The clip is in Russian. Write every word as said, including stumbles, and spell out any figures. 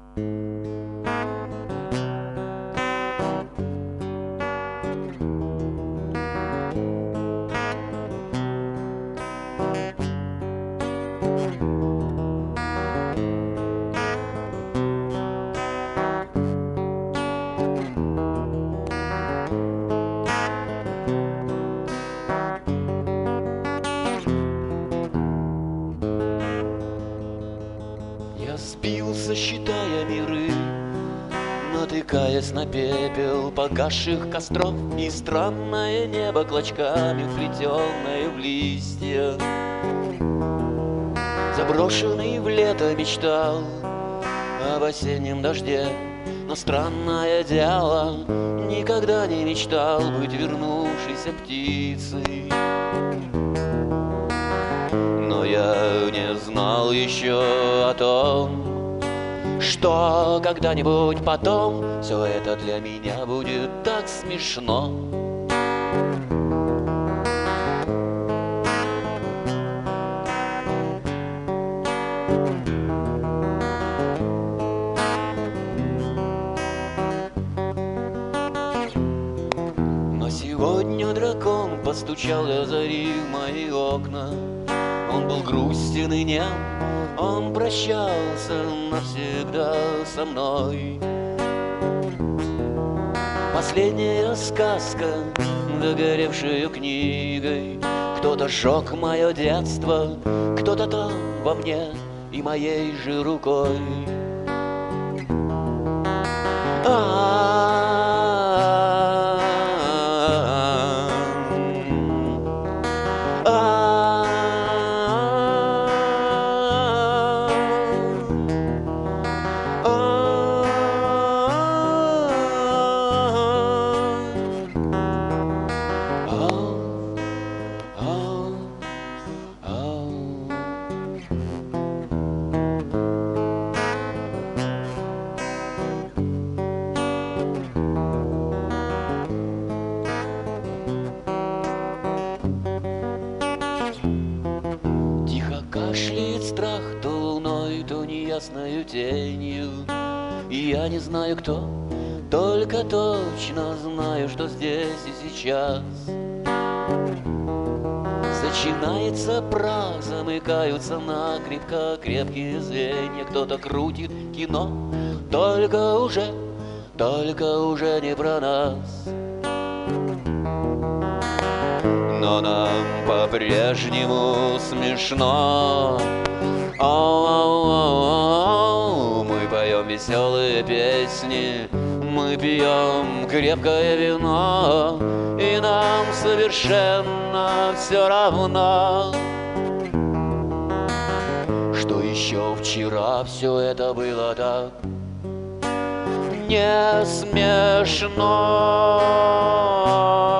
Я спился, считая миры, натыкаясь на пепел погасших костров, и странное небо клочками, вплетенное в листья. Заброшенный в лето мечтал об осеннем дожде, но странное дело, никогда не мечтал быть вернувшейся птицей. Но я не знал еще о том, что когда-нибудь потом все это для меня будет так смешно. Но сегодня дракон постучал до зари в мои окна. Он был грустен и нем, он прощался навсегда со мной. Последняя сказка, догоревшая книгой. Кто-то сжег мое детство, кто-то там во мне и моей же рукой. Кашляет страх то луной, то неясною тенью. И я не знаю кто, только точно знаю, что здесь и сейчас начинается прах, замыкаются накрепко крепкие звенья. Кто-то крутит кино, только уже, только уже не про нас. Но нам по-прежнему смешно. О-о-о-о-о. Мы поем веселые песни, мы пьем крепкое вино, и нам совершенно все равно, что еще вчера все это было так не смешно.